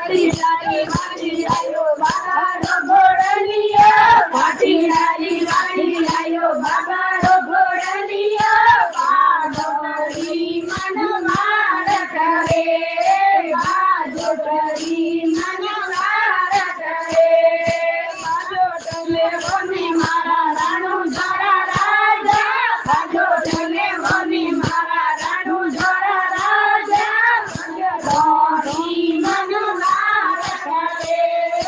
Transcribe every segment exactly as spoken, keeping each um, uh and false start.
પાટીદારી વાળી આયો બાબાનો ઘોડલિયો પાટીદારી વાળી આયો બાબાનો ઘોડલિયો બાજોટરી મન માર કરે બાજોટરી મન માર કરે બાજોટલે વની મારા રાણુ જોડા રાજા બાજોટલે વની મારા રાણુ જોડા રાજા ભગતોરી મન માર કરે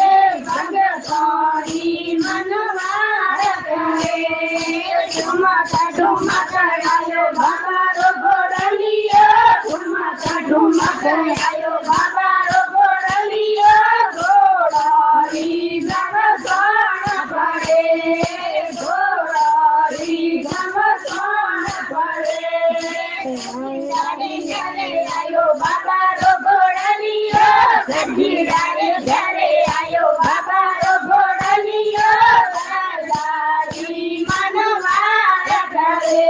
ભગતોરી મન માર કરે ઠુમકા ઠુમકા આયો બાબાનો ઘોડલિયો ઠુમકા ઠુમકા આયો બાબાનો ઘોડલિયો ઘોડારી ગમસોણ પડે ઘોડારી ગમસોણ પડે પાટીદારી ઘરે આયો બાબાનો ઘોડલિયો ગઢીદારી ઘરે આયો બાબાનો ઘોડલિયો દાદારી મન માર કરે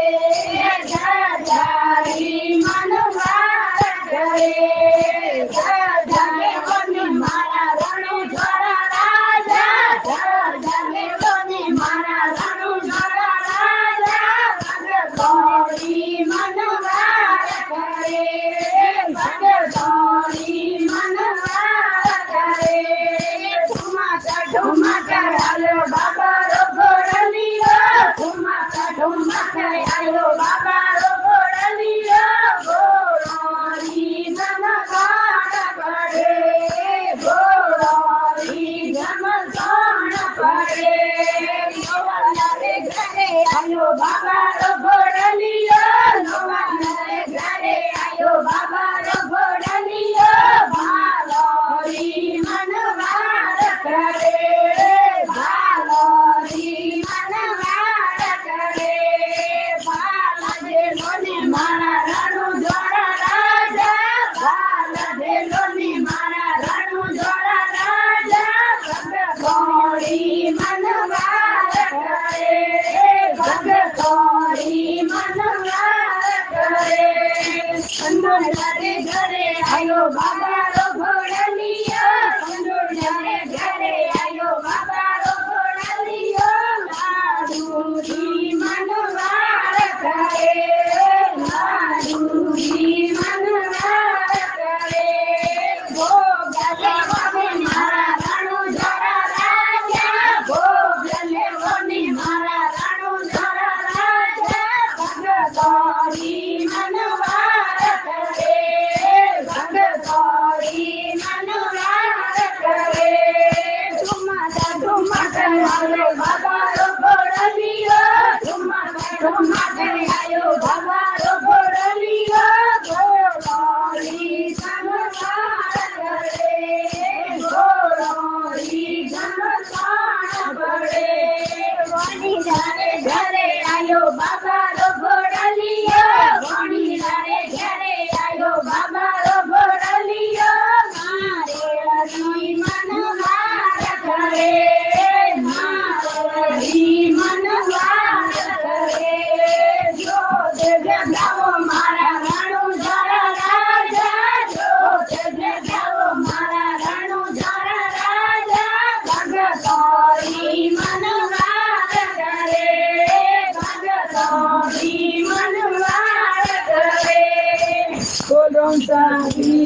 દાદારી મન માર કરે દાદાને બની મારા રાણુ જોડા રાજા દાદાને બની મારા રાણુ જોડા રાજા ભગતોરી મન માર કરે ભગતોરી મન માર કરે ઠુમકા ઠુમકા આયો બાબાનો ઘોડલિયો ઠુમકા ઠુમકા આયો બાબાનો ઘોડલિયો ઘોડોરી મન માર કરે ઘોડોરી ગમસોણ પડે નવાનારે ઘરે આયો બાબાનો ઘોડલિયો નવાનારે ઘરે આયો બાબાનો ઘોડલિયો ભાલોરી મન માર કરે ભાલોરી મન માર કરે ભાલજેલોની મારા રાણુ જોડા રાજા ભાલજેલોની મારા રાણુ જોડા રાજા ભગતોરી મન માર કરે ભગતોરી મન માર કરે કંડોળારે ઘરે આયો બાબાનો ઘોડલિયો કંડોળારે ઘરે આયો બાબાનો ઘોડલિયો લાડુજી મન માર કરે લાડુજી મન માર કરે ભોગલે વની મારા રાણુ જોડા રાજા ભોગલે વની મારા રાણુ જોડા રાજા ભગતોરી મન માર કરે ભગતોરી મન માર કરે ઠુમકા ઠુમકા આયો બાબાનો ઘોડલિયો ઠુમકા ઠુમકા